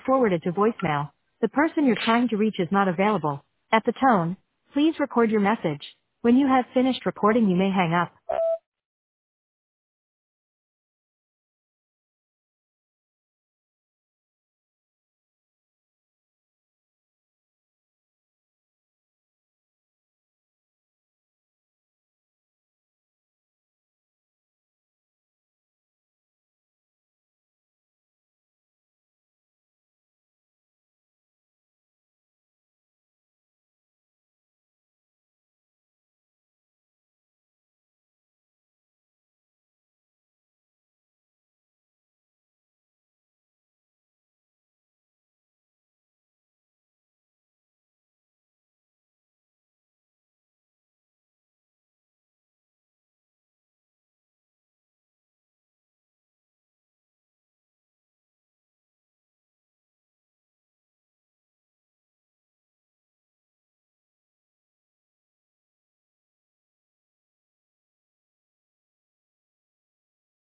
forwarded to voicemail. The person you're trying to reach is not available. At the tone, please record your message. When you have finished recording, you may hang up.